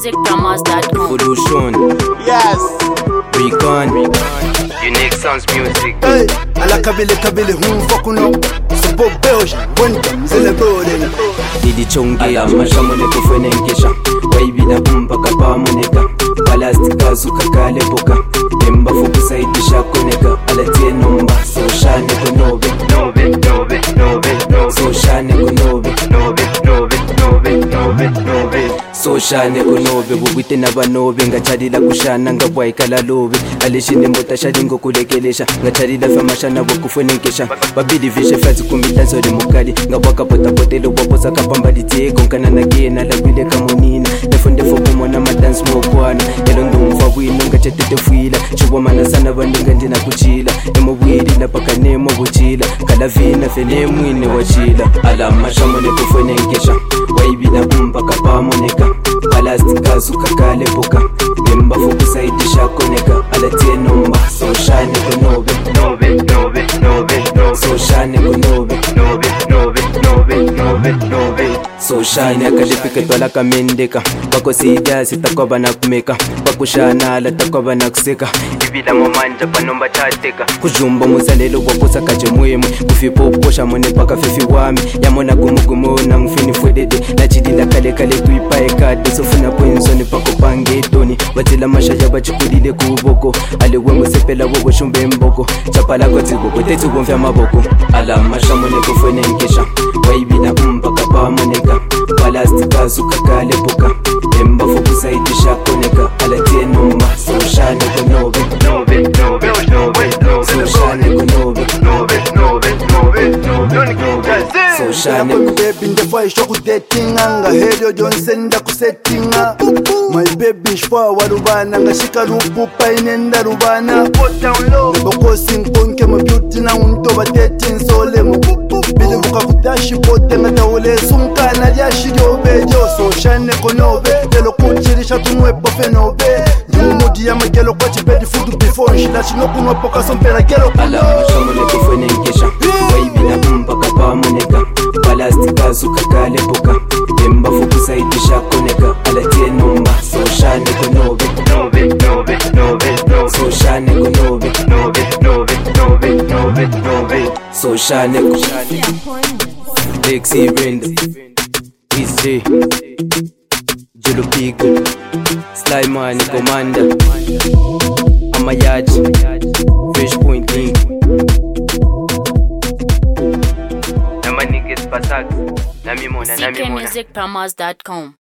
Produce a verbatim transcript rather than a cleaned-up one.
music promos dot com. Evolution. Yes. Recon. Unique Sounds Music. Hey, ala kabile kabile humfa kuno. Supo Belgium, wenda zele bole. Didi chongea mashamone kufene nkesha. Waibida mpaka pamoneka. Palastika suka kale boka. Demba fuku saidisha koneka. Alatie nomba so shane konobe. Nobe, nobe, nobe, nobe. So shane konobe. Nobe, nobe, nobe, nobe, nobe. So shane konobe bubite nabanobe ngachalila kushana ngabwaikala lobe. Alishinde mbota shalingo kulekelesha ngachalila famashana bokufene nkesha. Babili vishe fazi kumbitanzo de mukali ngabwaka pota potelo bobosa kapambali tieko nkana gena labile kamonina. Nefunde fokumona madance mokwana. Elondo mfabwino ngachetete fuila. Chubo mana sana bandinga ndina kuchila. Emo bwili la paka nemo buchila. Kalavina fene mwine wachila. Ala mashamone kufene nkesha. Waibida mpaka pamoneka. Palastika suka kale boka. Demba fuku saidisha koneka. Alatie nomba so shine konobe. Nobe, nobe, nobe, nobe. So shine konobe. Nobe, nobe, nobe, nobe, nobe. So shine akalipike twala kamendeka. Bako sida sitakoba na kumeka. Bakushana ala takoba na kuseka. Ibila momanja panomba chateka. Kujumba muzalelo wakosa kaje muemwe. Kufipo posha mone paka fifi wami. Yamona gumugumu na mfini fwedede. Na chidila kale kale tuipae kade. Sofuna kwenzo ni pako pange toni. Watila mashaya bachikulile kuboko. Aliwe musepela wogo shumbe mboko. Chapala kwa tigo tetu gomfya maboko. Ala mashamone kufene nkesha. Waibida mpaka pamoneka. Palastika suka kale boka. Demba fuku saidisha koneka. Alatie nomba so shane konobe. Nobe, nobe, nobe, nobe. So shane konobe. Nobe, nobe, nobe, nobe, nobe. So shane konobe. Baby ndefa ishoku datinga nga helio jonsenda kusettinga. My baby shwa warubana nga shika rupupa inenda rubana. Neboko sinkonke mu beauty na untoba dating solemo. Bili vuka kutashi bote nga taule sunkana lya shiryobe. So shane konobe. Delo kuchirisha tunwe bofe nobe. Mudi ya magelo kwa chibedi food before nshila chino kunwa poka sompera gelo. Ala mashamone kufene nkesha. Waibida mpaka pamoneka. Palastika suka kale boka. Demba fuku saidisha koneka. Alatie nomba so shane konobe. Nobe, nobe, nobe, nobe. So shane konobe. Nobe, nobe, nobe, nobe, nobe. So shane konobe. Lexi Renda Easy Julu Pigo Sly Money Commander Amayaji Fresh Point Link Nama niggas pasak Nami mona nami C K mona music promos dot com.